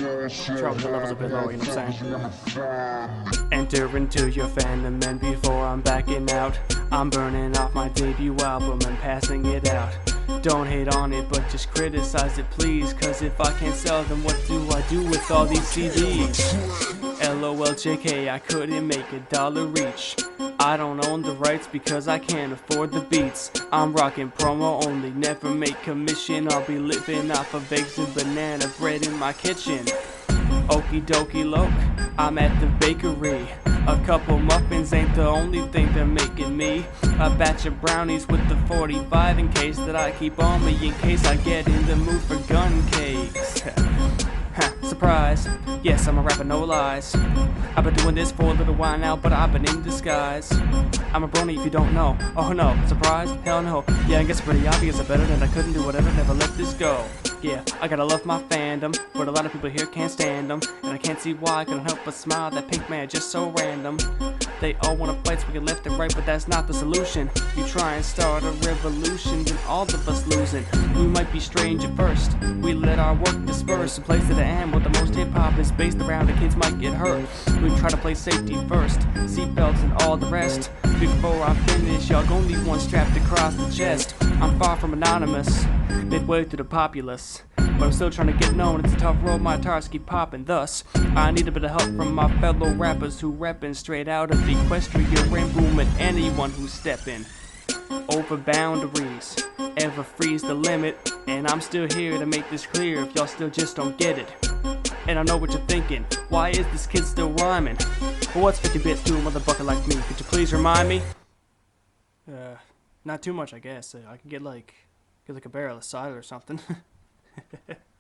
Drop the levels a bit lower, you know what I'm saying? Enter into your fandom, and before I'm backing out, I'm burning off my debut album and passing it out. Don't hate on it, but just criticize it please, cause if I can't sell them, what do I do with all these CDs? LOL JK, I couldn't make $1 each. I don't own the rights because I can't afford the beats. I'm rocking promo only, never make commission. I'll be living off of eggs and banana bread in my kitchen. Okie dokie loke, I'm at the bakery. A couple muffins ain't the only thing they're making me. A batch of brownies with the 45 in case that I keep on me, in case I get in the mood for gun cakes. Surprise, yes, I'm a rapper, no lies. I've been doing this for a little while now, but I've been in disguise. I'm a brony if you don't know. Oh no, surprise? Hell no. Yeah, I guess it's pretty obvious. I better than I couldn't do whatever, never let this go. Yeah, I gotta love my fandom, but a lot of people here can't stand them. And I can't see why, I couldn't help but smile. That pink man just so random. They all wanna fight so we get left and right, but that's not the solution. You try and start a revolution, then all of us losing. We might be strange at first, we let our work disperse. A place at the end where the most hip-hop is based around, the kids might get hurt. We try to play safety first, seatbelts and all the rest. Before I finish, y'all gon' need one strapped across the chest. I'm far from anonymous, midway through the populace, but I'm still trying to get known. It's a tough road, my tires keep popping. Thus, I need a bit of help from my fellow rappers who reppin' straight out of Equestria and Boom, and anyone who's steppin' over boundaries, ever freeze the limit. And I'm still here to make this clear if y'all still just don't get it. And I know what you're thinking, why is this kid still rhyming? Well, what's 50 bits to a motherfucker like me? Could you please remind me? Not too much, I guess. I can get like a barrel of cider or something.